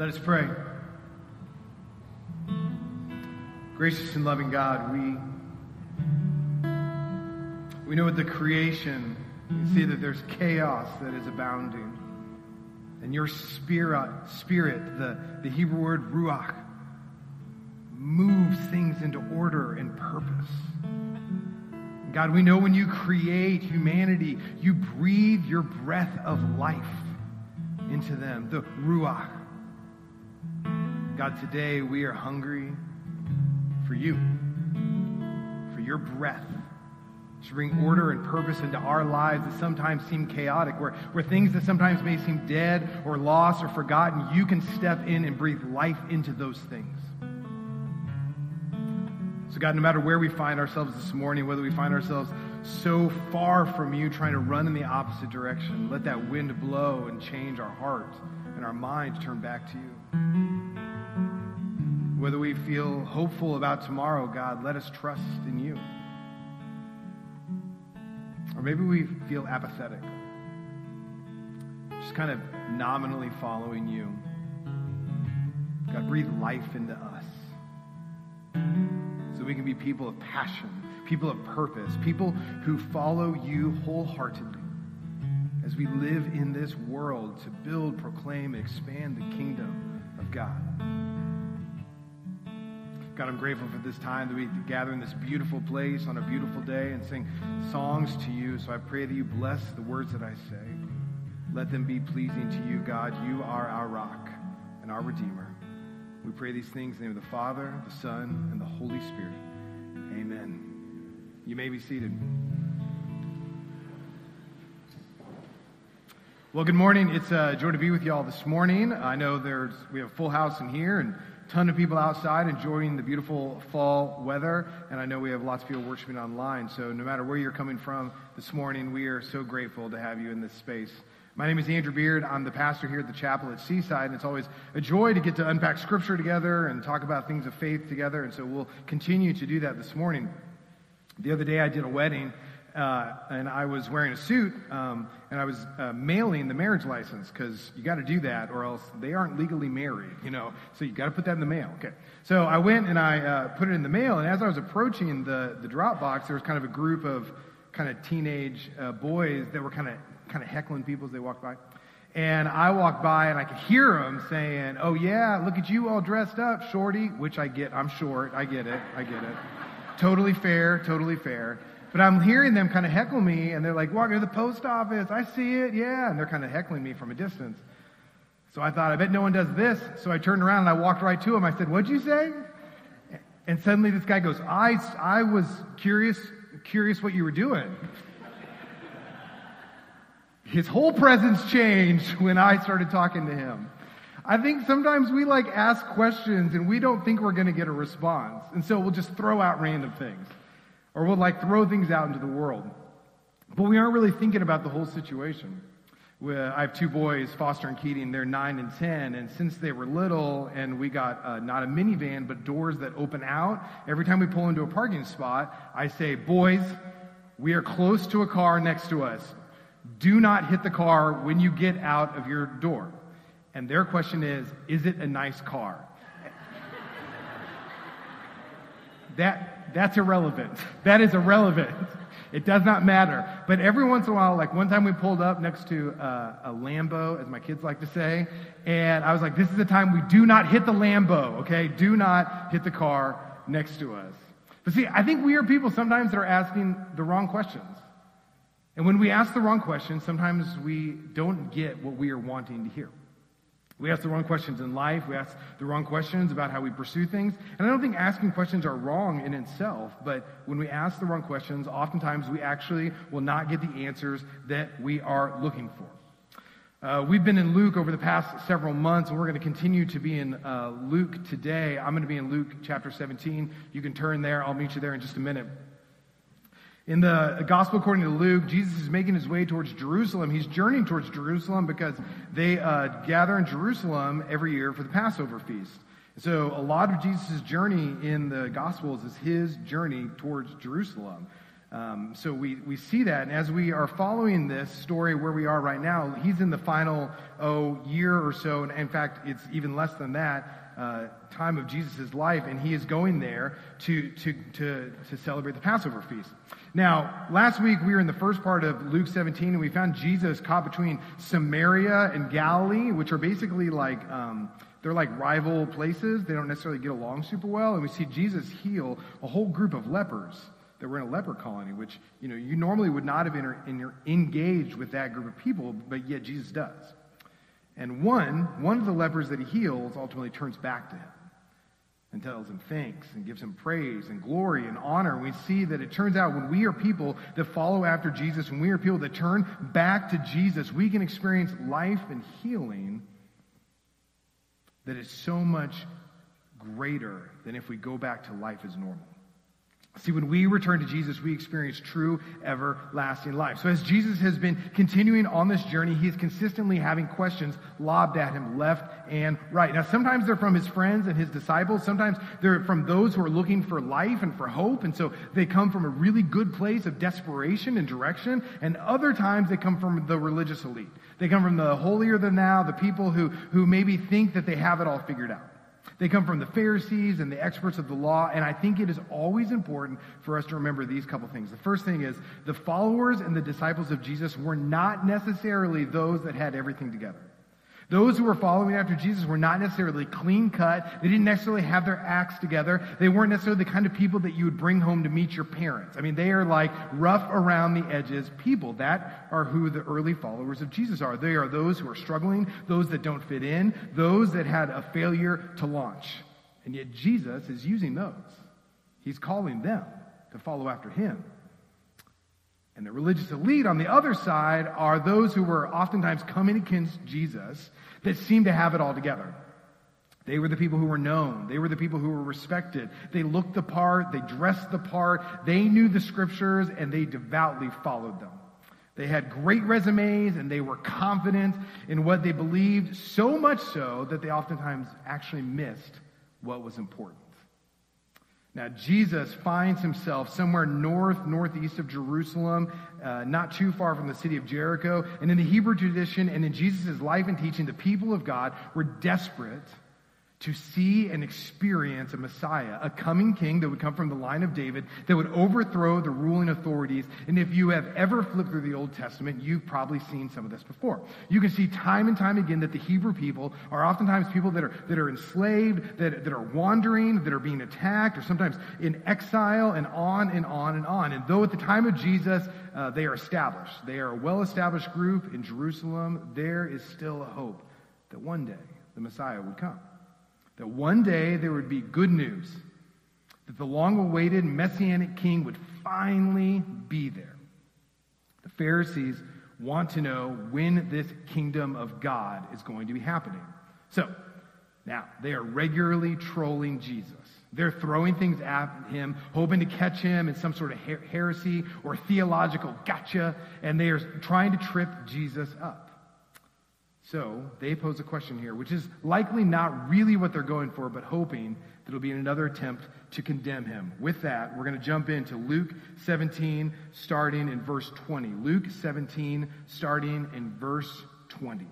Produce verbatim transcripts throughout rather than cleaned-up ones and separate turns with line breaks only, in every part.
Let us pray. Gracious and loving God, we we know with the creation, we see that there's chaos that is abounding. And your spirit, spirit, the, the Hebrew word ruach, moves things into order and purpose. God, we know when you create humanity, you breathe your breath of life into them, the ruach. God, today we are hungry for you, for your breath, to bring order and purpose into our lives that sometimes seem chaotic, where, where things that sometimes may seem dead or lost or forgotten, you can step in and breathe life into those things. So God, no matter where we find ourselves this morning, whether we find ourselves so far from you trying to run in the opposite direction, let that wind blow and change our heart and our mind to turn back to you. Whether we feel hopeful about tomorrow, God, let us trust in you. Or maybe we feel apathetic, just kind of nominally following you. God, breathe life into us so we can be people of passion, people of purpose, people who follow you wholeheartedly as we live in this world to build, proclaim, and expand the kingdom of God. God, I'm grateful for this time that we gather in this beautiful place on a beautiful day and sing songs to you. So I pray that you bless the words that I say. Let them be pleasing to you, God. You are our rock and our Redeemer. We pray these things in the name of the Father, the Son, and the Holy Spirit. Amen. You may be seated. Well, good morning. It's a joy to be with you all this morning. I know there's we have a full house in here and ton of people outside enjoying the beautiful fall weather, and I know we have lots of people worshiping online, so no matter where you're coming from this morning, we are so grateful to have you in this space. My name is Andrew Beard. I'm the pastor here at the chapel at Seaside, and it's always a joy to get to unpack Scripture together and talk about things of faith together, and so we'll continue to do that this morning. The other day I did a wedding, Uh, and I was wearing a suit, um, and I was uh, mailing the marriage license, because you got to do that or else they aren't legally married, you know, so you got to put that in the mail. Okay, so I went and I uh, put it in the mail, and as I was approaching the, the drop box, there was kind of a group of kind of teenage uh, boys that were kind of kind of heckling people as they walked by. And I walked by, and I could hear them saying, "Oh yeah, look at you all dressed up, shorty," which I get, I'm short, I get it, I get it. Totally fair, totally fair. But I'm hearing them kind of heckle me, and they're like, "Walking to the post office, I see it, yeah." And they're kind of heckling me from a distance. So I thought, I bet no one does this. So I turned around and I walked right to him. I said, "What'd you say?" And suddenly this guy goes, I, I was curious, curious what you were doing. His whole presence changed when I started talking to him. I think sometimes we like ask questions and we don't think we're going to get a response. And so we'll just throw out random things. Or we'll like throw things out into the world. But we aren't really thinking about the whole situation. I have two boys, Foster and Keating. They're nine and ten. And since they were little, and we got uh, not a minivan, but doors that open out, every time we pull into a parking spot, I say, "Boys, we are close to a car next to us. Do not hit the car when you get out of your door." And their question is, "Is it a nice car?" That That's irrelevant. That is irrelevant. It does not matter. But every once in a while, like one time we pulled up next to uh, a Lambo, as my kids like to say, and I was like, this is the time we do not hit the Lambo, okay? Do not hit the car next to us. But see, I think we are people sometimes that are asking the wrong questions. And when we ask the wrong questions, sometimes we don't get what we are wanting to hear. We ask the wrong questions in life. We ask the wrong questions about how we pursue things. And I don't think asking questions are wrong in itself, but when we ask the wrong questions, oftentimes we actually will not get the answers that we are looking for. Uh, we've been in Luke over the past several months, and we're going to continue to be in uh, Luke today. I'm going to be in Luke chapter seventeen. You can turn there. I'll meet you there in just a minute. In the Gospel according to Luke, Jesus is making his way towards Jerusalem. He's journeying towards Jerusalem because they uh, gather in Jerusalem every year for the Passover feast. So a lot of Jesus' journey in the Gospels is his journey towards Jerusalem. Um, so we, we see that, and as we are following this story where we are right now, he's in the final, oh, year or so, and in fact, it's even less than that, uh, time of Jesus' life, and he is going there to, to, to, to celebrate the Passover feast. Now, last week we were in the first part of Luke seventeen, and we found Jesus caught between Samaria and Galilee, which are basically like, um, they're like rival places. They don't necessarily get along super well, and we see Jesus heal a whole group of lepers that were in a leper colony, which, you know, you normally would not have inter- in, engaged with that group of people, but yet Jesus does. And one, one of the lepers that he heals ultimately turns back to him and tells him thanks and gives him praise and glory and honor. And we see that it turns out when we are people that follow after Jesus, when we are people that turn back to Jesus, we can experience life and healing that is so much greater than if we go back to life as normal. See, when we return to Jesus, we experience true, everlasting life. So as Jesus has been continuing on this journey, he's consistently having questions lobbed at him left and right. Now, sometimes they're from his friends and his disciples. Sometimes they're from those who are looking for life and for hope. And so they come from a really good place of desperation and direction. And other times they come from the religious elite. They come from the holier than thou, the people who, who maybe think that they have it all figured out. They come from the Pharisees and the experts of the law, and I think it is always important for us to remember these couple things. The first thing is the followers and the disciples of Jesus were not necessarily those that had everything together. Those who were following after Jesus were not necessarily clean-cut. They didn't necessarily have their acts together. They weren't necessarily the kind of people that you would bring home to meet your parents. I mean, they are like rough around the edges people. That are who the early followers of Jesus are. They are those who are struggling, those that don't fit in, those that had a failure to launch. And yet Jesus is using those. He's calling them to follow after him. And the religious elite on the other side are those who were oftentimes coming against Jesus that seemed to have it all together. They were the people who were known. They were the people who were respected. They looked the part. They dressed the part. They knew the scriptures, and they devoutly followed them. They had great resumes, and they were confident in what they believed, so much so that they oftentimes actually missed what was important. Now, Jesus finds himself somewhere north, northeast of Jerusalem, uh, not too far from the city of Jericho. And in the Hebrew tradition and in Jesus' life and teaching, the people of God were desperate to see and experience a Messiah, a coming king that would come from the line of David, that would overthrow the ruling authorities. And if you have ever flipped through the Old Testament, you've probably seen some of this before. You can see time and time again that the Hebrew people are oftentimes people that are that are enslaved, that, that are wandering, that are being attacked, or sometimes in exile, and on and on and on. And though at the time of Jesus, uh, they are established, they are a well-established group in Jerusalem, there is still a hope that one day the Messiah would come. That one day there would be good news, that the long-awaited Messianic king would finally be there. The Pharisees want to know when this kingdom of God is going to be happening. So, now, they are regularly trolling Jesus. They're throwing things at him, hoping to catch him in some sort of her- heresy or theological gotcha, and they are trying to trip Jesus up. So they pose a question here, which is likely not really what they're going for, but hoping that it'll be another attempt to condemn him. With that, we're going to jump into Luke seventeen, starting in verse twenty. Luke seventeen, starting in verse twenty.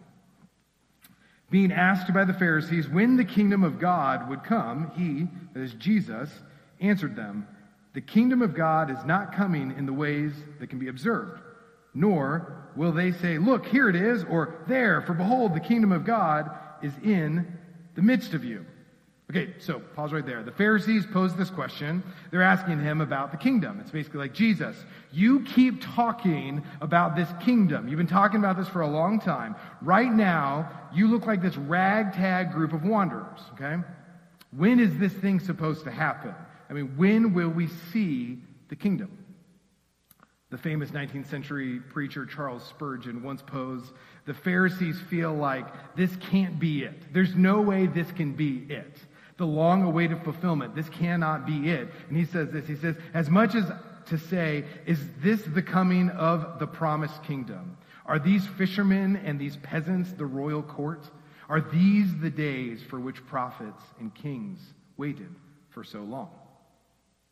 Being asked by the Pharisees when the kingdom of God would come, he, that is Jesus, answered them, "The kingdom of God is not coming in the ways that can be observed. Nor will they say, 'Look, here it is,' or 'There, for behold, the kingdom of God is in the midst of you.'" Okay, so pause right there. The Pharisees pose this question. They're asking him about the kingdom. It's basically like, Jesus, you keep talking about this kingdom. You've been talking about this for a long time. Right now, you look like this ragtag group of wanderers, okay? When is this thing supposed to happen? I mean, when will we see the kingdom? The famous nineteenth century preacher Charles Spurgeon once posed, the Pharisees feel like this can't be it. There's no way this can be it. The long-awaited fulfillment, this cannot be it. And he says this, he says, as much as to say, is this the coming of the promised kingdom? Are these fishermen and these peasants the royal court? Are these the days for which prophets and kings waited for so long?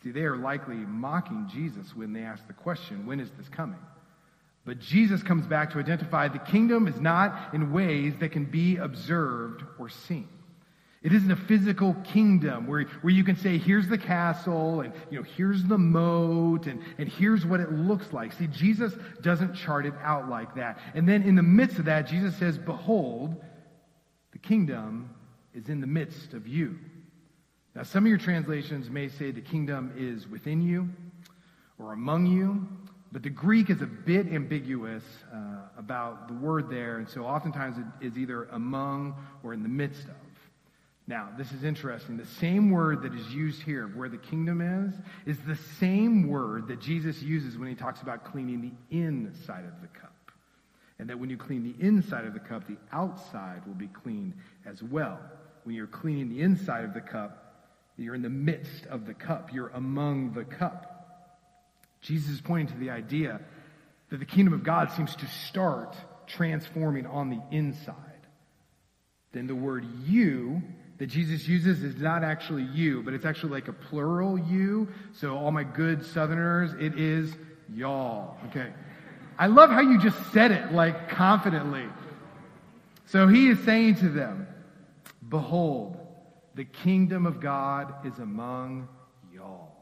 See, they are likely mocking Jesus when they ask the question, when is this coming? But Jesus comes back to identify the kingdom is not in ways that can be observed or seen. It isn't a physical kingdom where, where you can say, here's the castle, and you know, here's the moat, and, and here's what it looks like. See, Jesus doesn't chart it out like that. And then in the midst of that, Jesus says, behold, the kingdom is in the midst of you. Now, some of your translations may say the kingdom is within you or among you, but the Greek is a bit ambiguous uh, about the word there, and so oftentimes it is either among or in the midst of. Now, this is interesting. The same word that is used here, where the kingdom is, is the same word that Jesus uses when he talks about cleaning the inside of the cup. And that when you clean the inside of the cup, the outside will be cleaned as well. When you're cleaning the inside of the cup, you're in the midst of the cup. You're among the cup. Jesus is pointing to the idea that the kingdom of God seems to start transforming on the inside. Then the word you that Jesus uses is not actually you, but it's actually like a plural you. So all my good Southerners, it is y'all. Okay. I love how you just said it like confidently. So he is saying to them, behold, the kingdom of God is among y'all.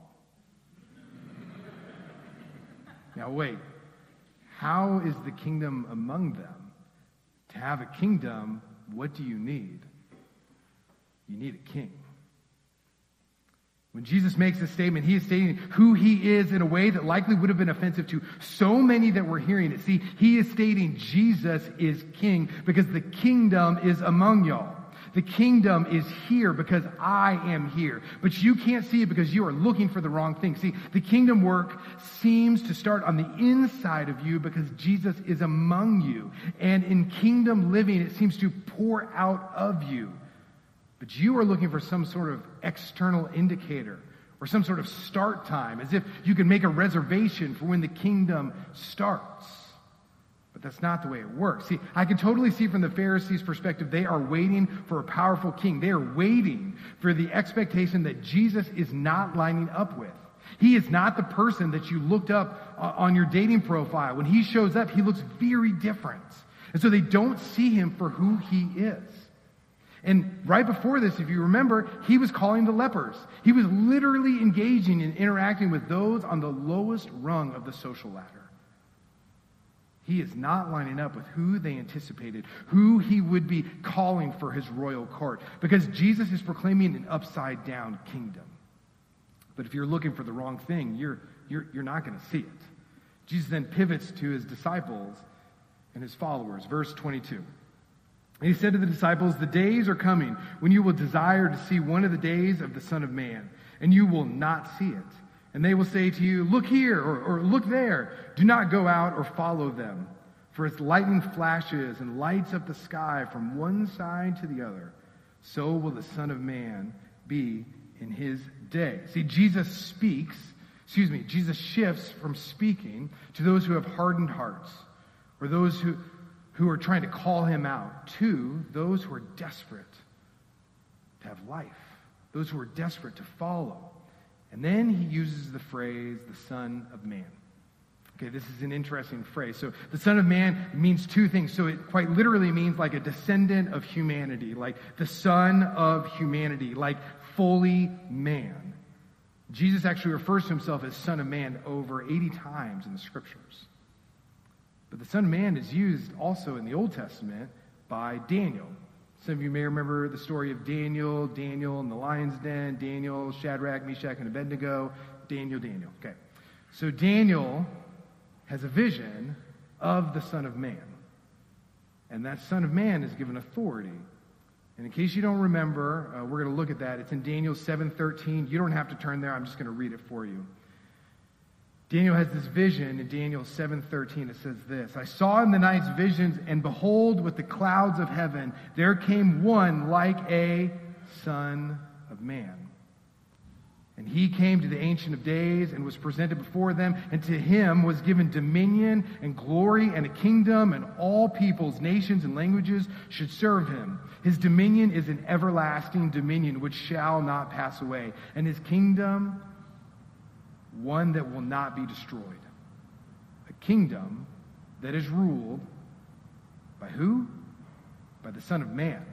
Now wait, how is the kingdom among them? To have a kingdom, what do you need? You need a king. When Jesus makes this statement, he is stating who he is in a way that likely would have been offensive to so many that were hearing it. See, he is stating Jesus is king because the kingdom is among y'all. The kingdom is here because I am here. But you can't see it because you are looking for the wrong thing. See, the kingdom work seems to start on the inside of you because Jesus is among you. And in kingdom living, it seems to pour out of you. But you are looking for some sort of external indicator or some sort of start time, as if you can make a reservation for when the kingdom starts. But that's not the way it works. See, I can totally see from the Pharisees' perspective, they are waiting for a powerful king. They are waiting for the expectation that Jesus is not lining up with. He is not the person that you looked up on your dating profile. When he shows up, he looks very different. And so they don't see him for who he is. And right before this, if you remember, he was calling the lepers. He was literally engaging and interacting with those on the lowest rung of the social ladder. He is not lining up with who they anticipated, who he would be calling for his royal court, because Jesus is proclaiming an upside-down kingdom. But if you're looking for the wrong thing, you're, you're, you're not going to see it. Jesus then pivots to his disciples and his followers. Verse twenty-two. And he said to the disciples, the days are coming when you will desire to see one of the days of the Son of Man, and you will not see it. And they will say to you, look here, or, or look there. Do not go out or follow them. For as lightning flashes and lights up the sky from one side to the other, so will the Son of Man be in his day. See, Jesus speaks, excuse me, Jesus shifts from speaking to those who have hardened hearts, or those who... who are trying to call him out, to those who are desperate to have life, those who are desperate to follow. And then he uses the phrase, the Son of Man. Okay, this is an interesting phrase. So the Son of Man means two things. So it quite literally means like a descendant of humanity, like the Son of humanity, like fully man. Jesus actually refers to himself as Son of Man over eighty times in the Scriptures. But the Son of Man is used also in the Old Testament by Daniel. Some of you may remember the story of Daniel, Daniel in the lion's den, Daniel, Shadrach, Meshach, and Abednego, Daniel, Daniel. Okay, so Daniel has a vision of the Son of Man. And that Son of Man is given authority. And in case you don't remember, uh, we're going to look at that. It's in Daniel seven thirteen. You don't have to turn there. I'm just going to read it for you. Daniel has this vision in Daniel seven thirteen. It says this, I saw in the night's visions, and behold, with the clouds of heaven, there came one like a Son of Man. And he came to the Ancient of Days and was presented before them, and to him was given dominion and glory and a kingdom, and all peoples, nations, and languages should serve him. His dominion is an everlasting dominion which shall not pass away, and his kingdom one that will not be destroyed. A kingdom that is ruled by who? By the Son of Man,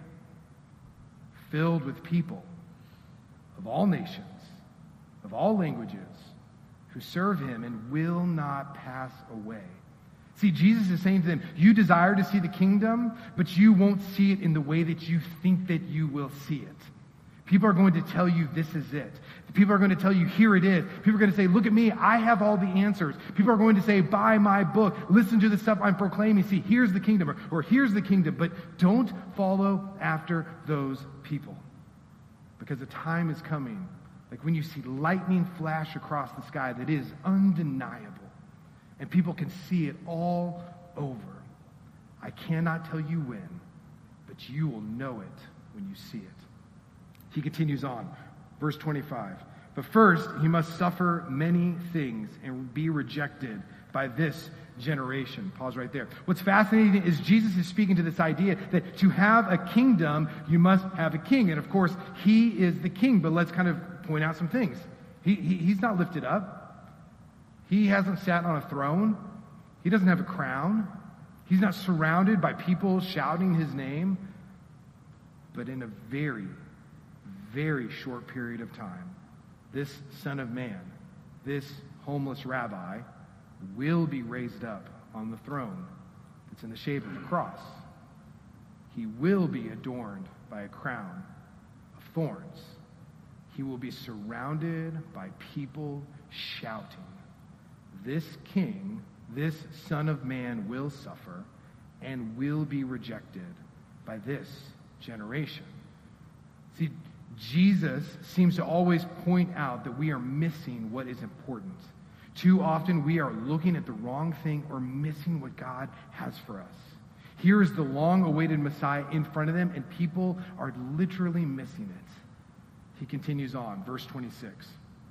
filled with people of all nations, of all languages, who serve him and will not pass away. See, Jesus is saying to them, you desire to see the kingdom, but you won't see it in the way that you think that you will see it. People are going to tell you this is it. People are going to tell you here it is. People are going to say, look at me, I have all the answers. People are going to say, buy my book, listen to the stuff I'm proclaiming, see, here's the kingdom, or, or here's the kingdom. But don't follow after those people. Because the time is coming, like when you see lightning flash across the sky that is undeniable, and people can see it all over. I cannot tell you when, but you will know it when you see it. He continues on, verse twenty-five. But first, he must suffer many things and be rejected by this generation. Pause right there. What's fascinating is Jesus is speaking to this idea that to have a kingdom, you must have a king. And of course, he is the king, but let's kind of point out some things. He, he, he's not lifted up. He hasn't sat on a throne. He doesn't have a crown. He's not surrounded by people shouting his name. But in a very, very short period of time, this Son of Man, this homeless rabbi, will be raised up on the throne that's in the shape of a cross. He will be adorned by a crown of thorns. He will be surrounded by people shouting. This king, this Son of Man will suffer and will be rejected by this generation. See, Jesus seems to always point out that we are missing what is important. Too often we are looking at the wrong thing or missing what God has for us. Here is the long-awaited Messiah in front of them, and people are literally missing it. He continues on, verse twenty-six.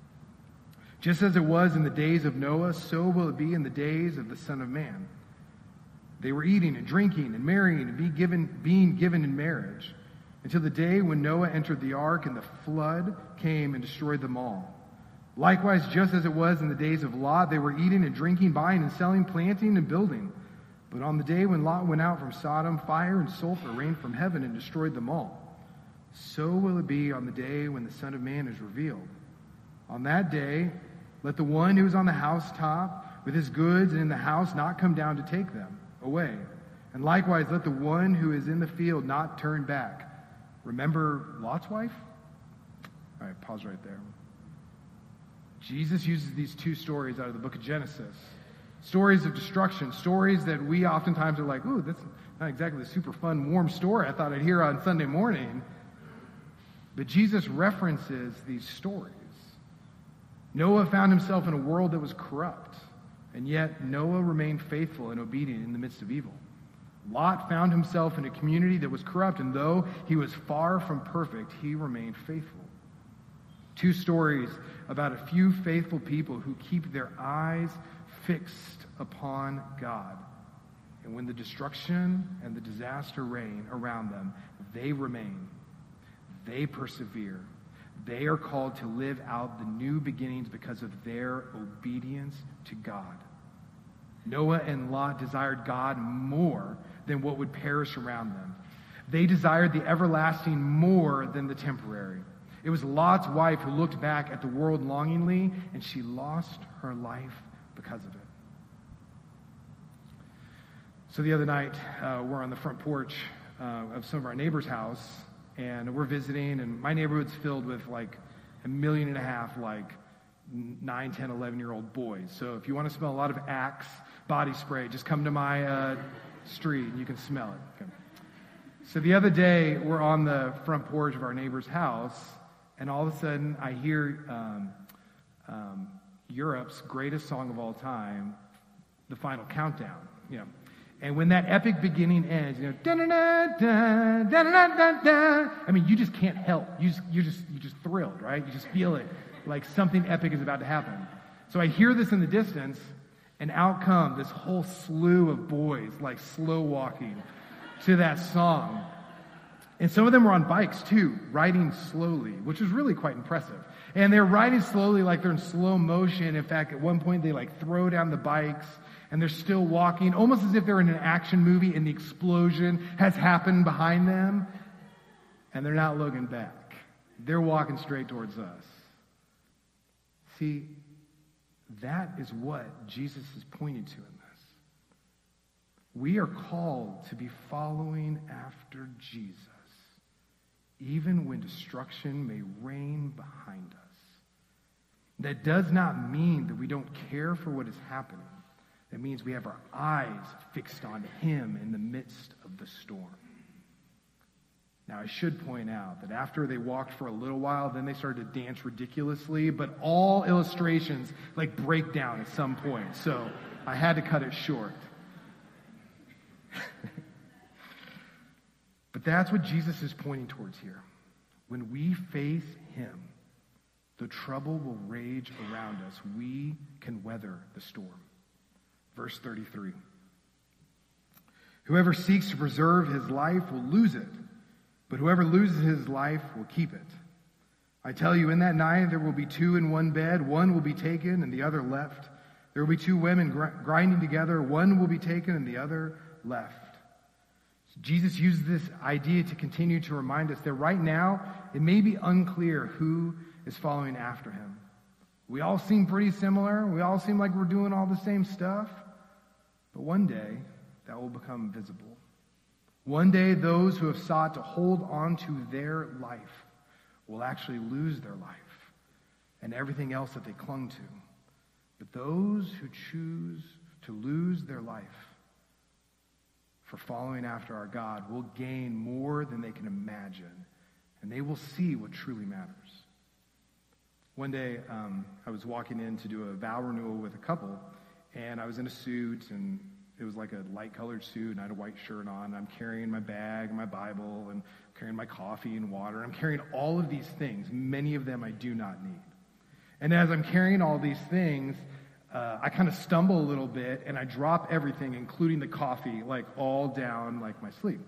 Just as it was in the days of Noah, so will it be in the days of the Son of Man. They were eating and drinking and marrying and be given, being given in marriage until the day when Noah entered the ark and the flood came and destroyed them all. Likewise, just as it was in the days of Lot, they were eating and drinking, buying and selling, planting and building. But on the day when Lot went out from Sodom, fire and sulfur rained from heaven and destroyed them all. So will it be on the day when the Son of Man is revealed. On that day, let the one who is on the housetop with his goods and in the house not come down to take them away. And likewise, let the one who is in the field not turn back. Remember Lot's wife? All right, pause right there. Jesus uses these two stories out of the book of Genesis. Stories of destruction, stories that we oftentimes are like, ooh, that's not exactly a super fun, warm story I thought I'd hear on Sunday morning. But Jesus references these stories. Noah found himself in a world that was corrupt, and yet Noah remained faithful and obedient in the midst of evil. Lot found himself in a community that was corrupt, and though he was far from perfect, he remained faithful. Two stories about a few faithful people who keep their eyes fixed upon God. And when the destruction and the disaster reign around them, they remain. They persevere. They are called to live out the new beginnings because of their obedience to God. Noah and Lot desired God more than what would perish around them. They desired the everlasting more than the temporary. It was Lot's wife who looked back at the world longingly, and she lost her life because of it. So the other night, uh, we're on the front porch uh, of some of our neighbors' house, and we're visiting, and my neighborhood's filled with like a million and a half, like nine, ten, eleven-year-old boys. So if you want to smell a lot of Axe body spray, just come to my uh, street, and you can smell it. Okay. So the other day, we're on the front porch of our neighbor's house, and all of a sudden, I hear um, um, Europe's greatest song of all time, The Final Countdown. You know, and when that epic beginning ends, you know, da da da da da da da. I mean, you just can't help. You just, you're just, you're just thrilled, right? You just feel it, like something epic is about to happen. So I hear this in the distance, and out come this whole slew of boys, like slow walking to that song. And some of them were on bikes too, riding slowly, which was really quite impressive. And they're riding slowly like they're in slow motion. In fact, at one point they like throw down the bikes and they're still walking, almost as if they're in an action movie and the explosion has happened behind them. And they're not looking back. They're walking straight towards us. See, that is what Jesus is pointing to in this. We are called to be following after Jesus, even when destruction may reign behind us. That does not mean that we don't care for what is happening. That means we have our eyes fixed on him in the midst of the storm. Now, I should point out that after they walked for a little while, then they started to dance ridiculously, but all illustrations like break down at some point. So I had to cut it short. But that's what Jesus is pointing towards here. When we face him, the trouble will rage around us. We can weather the storm. Verse thirty-three. Whoever seeks to preserve his life will lose it, but whoever loses his life will keep it. I tell you, in that night there will be two in one bed. One will be taken and the other left. There will be two women gr- grinding together. One will be taken and the other left. Jesus used this idea to continue to remind us that right now, it may be unclear who is following after him. We all seem pretty similar. We all seem like we're doing all the same stuff. But one day, that will become visible. One day, those who have sought to hold on to their life will actually lose their life and everything else that they clung to. But those who choose to lose their life for following after our God will gain more than they can imagine, and they will see what truly matters. One day, um, I was walking in to do a vow renewal with a couple, and I was in a suit, and it was like a light-colored suit, and I had a white shirt on, and I'm carrying my bag, my Bible, and I'm carrying my coffee and water. I'm carrying all of these things. Many of them I do not need. And as I'm carrying all these things, Uh, I kind of stumble a little bit, and I drop everything, including the coffee, like all down like my sleeve.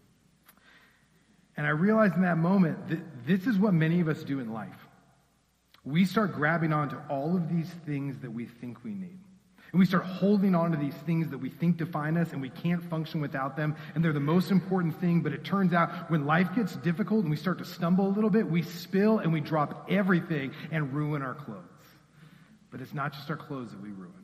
And I realized in that moment that this is what many of us do in life. We start grabbing onto all of these things that we think we need. And we start holding on to these things that we think define us, and we can't function without them, and they're the most important thing. But it turns out when life gets difficult and we start to stumble a little bit, we spill and we drop everything and ruin our clothes. But it's not just our clothes that we ruin.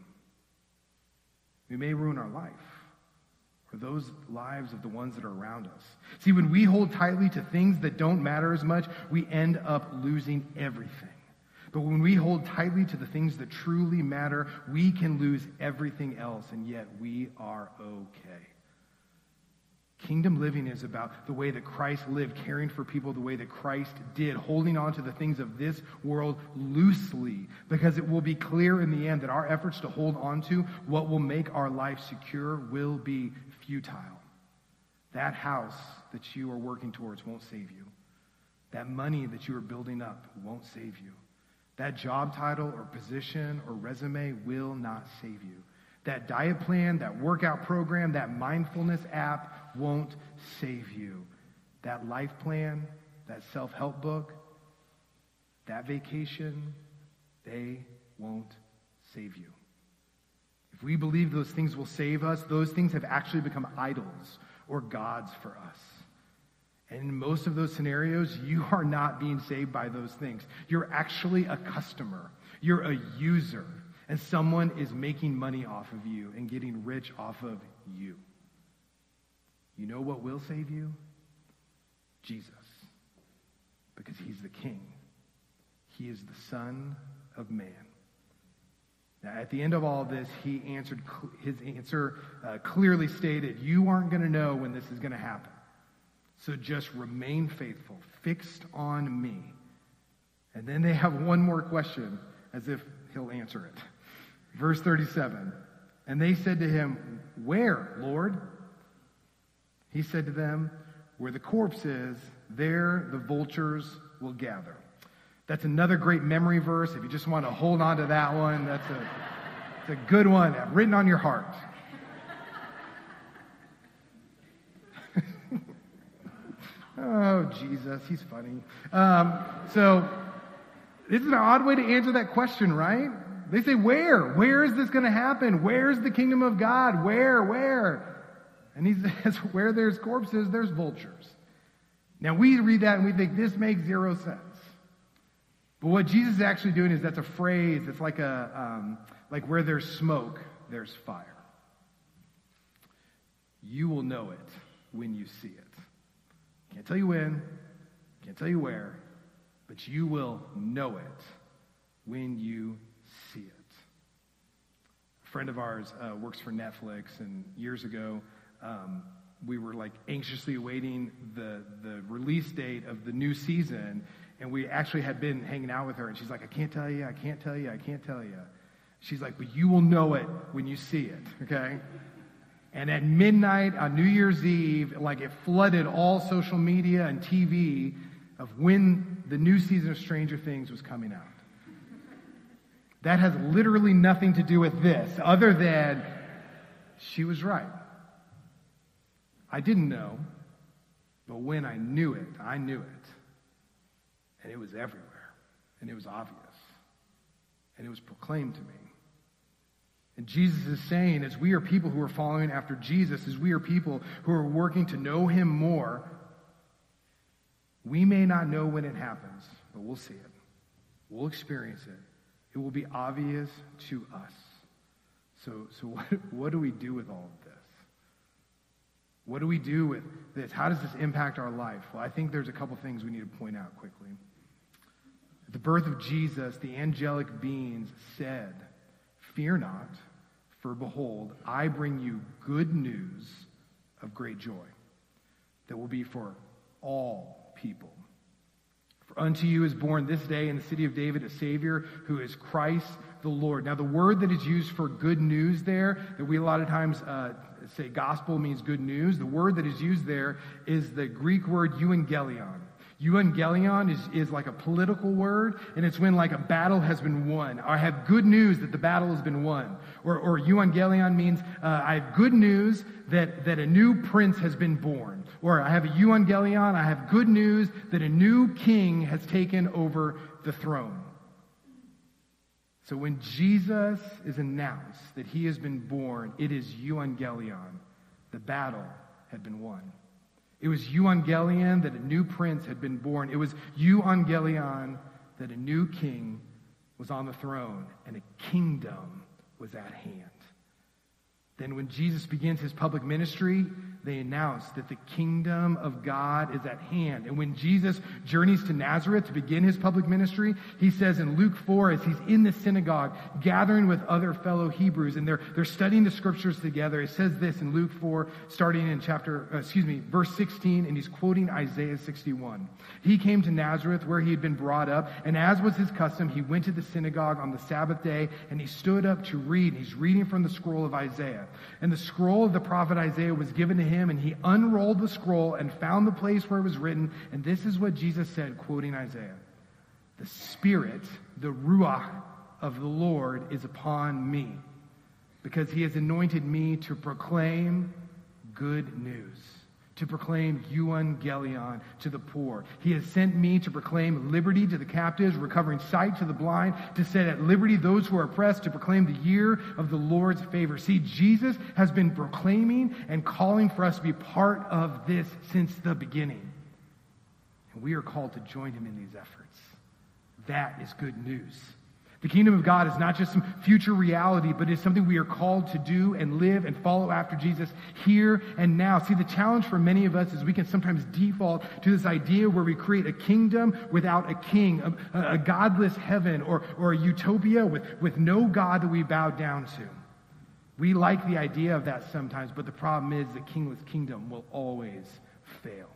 We may ruin our life, or those lives of the ones that are around us. See, when we hold tightly to things that don't matter as much, we end up losing everything. But when we hold tightly to the things that truly matter, we can lose everything else, and yet we are okay. Kingdom living is about the way that Christ lived, caring for people the way that Christ did, holding on to the things of this world loosely, because it will be clear in the end that our efforts to hold on to what will make our life secure will be futile. That house that you are working towards won't save you. That money that you are building up won't save you. That job title or position or resume will not save you. That diet plan, that workout program, that mindfulness app won't save you. That life plan, that self-help book, that vacation, they won't save you. If we believe those things will save us, those things have actually become idols or gods for us. And in most of those scenarios, you are not being saved by those things. You're actually a customer. You're a user. And someone is making money off of you and getting rich off of you. You know what will save you? Jesus. Because he's the King. He is the Son of Man. Now, at the end of all this, he answered, his answer uh, clearly stated, you aren't going to know when this is going to happen. So just remain faithful, fixed on me. And then they have one more question, as if he'll answer it. Verse thirty-seven, and they said to him, where, Lord? He said to them, where the corpse is, there the vultures will gather. That's another great memory verse. If you just want to hold on to that one, that's a, it's a good one, written on your heart. Oh, Jesus, he's funny. Um, so... This is an odd way to answer that question, right? They say, where? Where is this going to happen? Where's the kingdom of God? Where? Where? And he says, where there's corpses, there's vultures. Now we read that and we think this makes zero sense. But what Jesus is actually doing is that's a phrase. It's like a um, like where there's smoke, there's fire. You will know it when you see it. Can't tell you when, can't tell you where, but you will know it when you see it. A friend of ours uh, works for Netflix, and years ago, um, we were like anxiously awaiting the, the release date of the new season, and we actually had been hanging out with her, and she's like, I can't tell you, I can't tell you, I can't tell you. She's like, but you will know it when you see it, okay? And at midnight on New Year's Eve, like it flooded all social media and T V of when the new season of Stranger Things was coming out. That has literally nothing to do with this, other than she was right. I didn't know, but when I knew it, I knew it. And it was everywhere. And it was obvious. And it was proclaimed to me. And Jesus is saying, as we are people who are following after Jesus, as we are people who are working to know him more, we may not know when it happens, but we'll see it. We'll experience it. It will be obvious to us. So, so what, what do we do with all of this? What do we do with this? How does this impact our life? Well, I think there's a couple things we need to point out quickly. At the birth of Jesus, the angelic beings said, fear not, for behold, I bring you good news of great joy that will be for all people. For unto you is born this day in the city of David a Savior who is Christ the Lord. Now, the word that is used for good news there, that we a lot of times uh, say gospel means good news, the word that is used there is the Greek word euangelion. Euangelion is, is like a political word, and it's when like a battle has been won. Or I have good news that the battle has been won. Or, or euangelion means uh, I have good news that, that a new prince has been born. Or I have a euangelion, I have good news that a new king has taken over the throne. So when Jesus is announced that he has been born, it is euangelion. The battle had been won. It was euangelion that a new prince had been born. It was euangelion that a new king was on the throne and a kingdom was at hand. Then when Jesus begins his public ministry, they announce that the kingdom of God is at hand. And when Jesus journeys to Nazareth to begin his public ministry, he says in Luke four, as he's in the synagogue, gathering with other fellow Hebrews, and they're, they're studying the scriptures together. It says this in Luke four, starting in chapter, uh, excuse me, verse sixteen, and he's quoting Isaiah sixty-one. He came to Nazareth where he had been brought up, and as was his custom, he went to the synagogue on the Sabbath day, and he stood up to read. He's reading from the scroll of Isaiah. And the scroll of the prophet Isaiah was given to him, and he unrolled the scroll and found the place where it was written. And this is what Jesus said, quoting Isaiah. The Spirit, the Ruach of the Lord is upon me, because he has anointed me to proclaim good news, to proclaim euangelion to the poor. He has sent me to proclaim liberty to the captives, recovering sight to the blind, to set at liberty those who are oppressed, to proclaim the year of the Lord's favor. See, Jesus has been proclaiming and calling for us to be part of this since the beginning. And we are called to join him in these efforts. That is good news. The kingdom of God is not just some future reality, but it's something we are called to do and live and follow after Jesus here and now. See, the challenge for many of us is we can sometimes default to this idea where we create a kingdom without a king, a, a godless heaven, or, or a utopia with, with no God that we bow down to. We like the idea of that sometimes, but the problem is the kingless kingdom will always fail.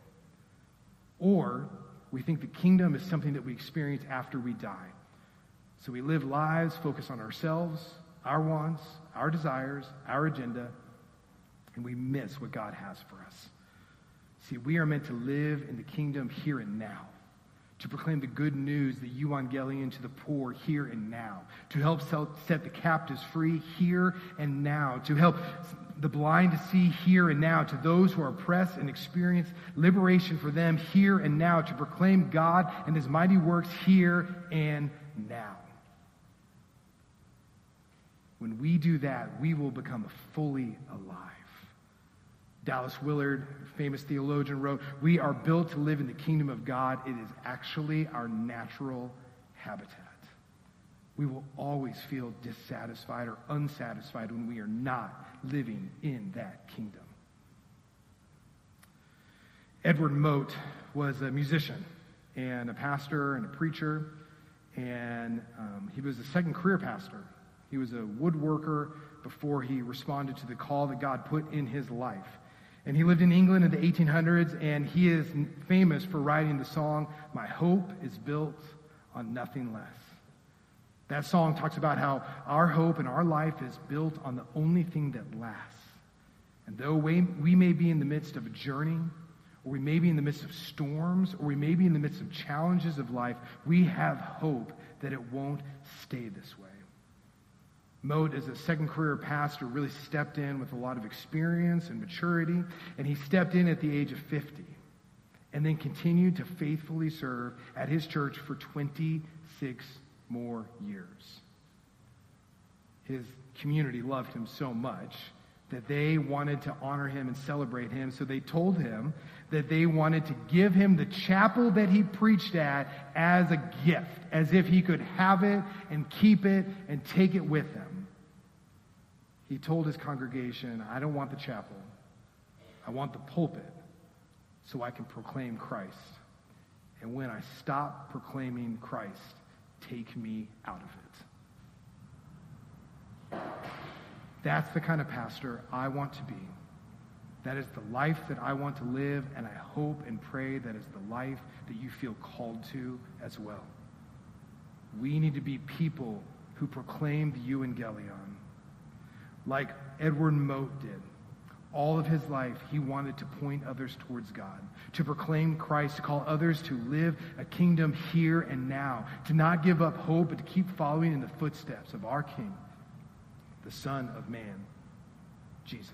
Or we think the kingdom is something that we experience after we die. So we live lives focused on ourselves, our wants, our desires, our agenda, and we miss what God has for us. See, we are meant to live in the kingdom here and now, to proclaim the good news, the euangelion, to the poor here and now, to help set the captives free here and now, to help the blind to see here and now, to those who are oppressed and experience liberation for them here and now, to proclaim God and his mighty works here and now. When we do that, we will become fully alive. Dallas Willard, famous theologian, wrote, "We are built to live in the kingdom of God. It is actually our natural habitat." We will always feel dissatisfied or unsatisfied when we are not living in that kingdom. Edward Mote was a musician and a pastor and a preacher, and um, he was a second career pastor. He was a woodworker before he responded to the call that God put in his life. And he lived in England in the eighteen hundreds, and he is famous for writing the song, "My Hope is Built on Nothing Less." That song talks about how our hope and our life is built on the only thing that lasts. And though we, we may be in the midst of a journey, or we may be in the midst of storms, or we may be in the midst of challenges of life, we have hope that it won't stay this way. Mote, as a second career pastor, really stepped in with a lot of experience and maturity, and he stepped in at the age of fifty, and then continued to faithfully serve at his church for twenty-six more years. His community loved him so much that they wanted to honor him and celebrate him, so they told him that they wanted to give him the chapel that he preached at as a gift, as if he could have it and keep it and take it with him. He told his congregation, "I don't want the chapel. I want the pulpit so I can proclaim Christ. And when I stop proclaiming Christ, take me out of it." That's the kind of pastor I want to be. That is the life that I want to live, and I hope and pray that is the life that you feel called to as well. We need to be people who proclaim the euangelion. Like Edward Mote did. All of his life, he wanted to point others towards God, to proclaim Christ, to call others to live a kingdom here and now, to not give up hope, but to keep following in the footsteps of our King, the Son of Man, Jesus.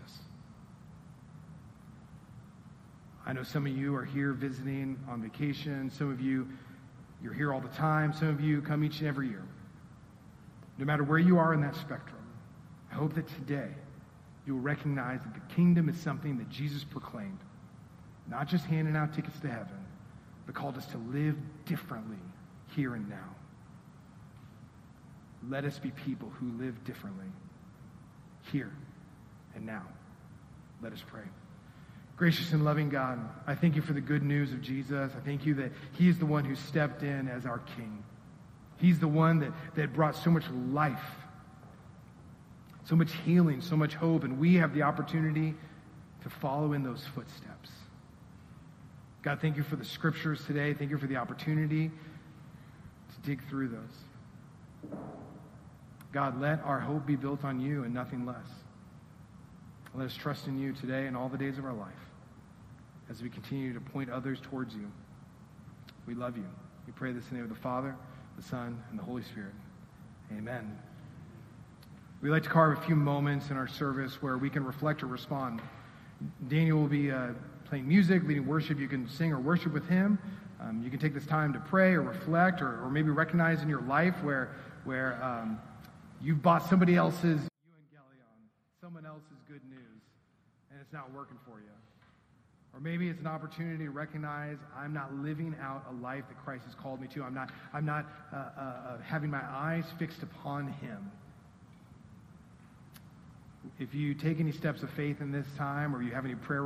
I know some of you are here visiting on vacation. Some of you, you're here all the time. Some of you come each and every year. No matter where you are in that spectrum, I hope that today you'll recognize that the kingdom is something that Jesus proclaimed, not just handing out tickets to heaven, but called us to live differently here and now. Let us be people who live differently here and now. Let us pray. Gracious and loving God, I thank you for the good news of Jesus. I thank you that he is the one who stepped in as our King. He's the one that, that brought so much life, so much healing, so much hope, and we have the opportunity to follow in those footsteps. God, thank you for the scriptures today. Thank you for the opportunity to dig through those. God, let our hope be built on you and nothing less. Let us trust in you today and all the days of our life as we continue to point others towards you. We love you. We pray this in the name of the Father, the Son, and the Holy Spirit. Amen. We'd like to carve a few moments in our service where we can reflect or respond. Daniel will be uh, playing music, leading worship. You can sing or worship with him. Um, you can take this time to pray or reflect or, or maybe recognize in your life where, where um, you've bought somebody else's euangelion, someone else's good news, and it's not working for you. Or maybe it's an opportunity to recognize I'm not living out a life that Christ has called me to. I'm not, I'm not uh, uh, uh, having my eyes fixed upon him. If you take any steps of faith in this time, or you have any prayer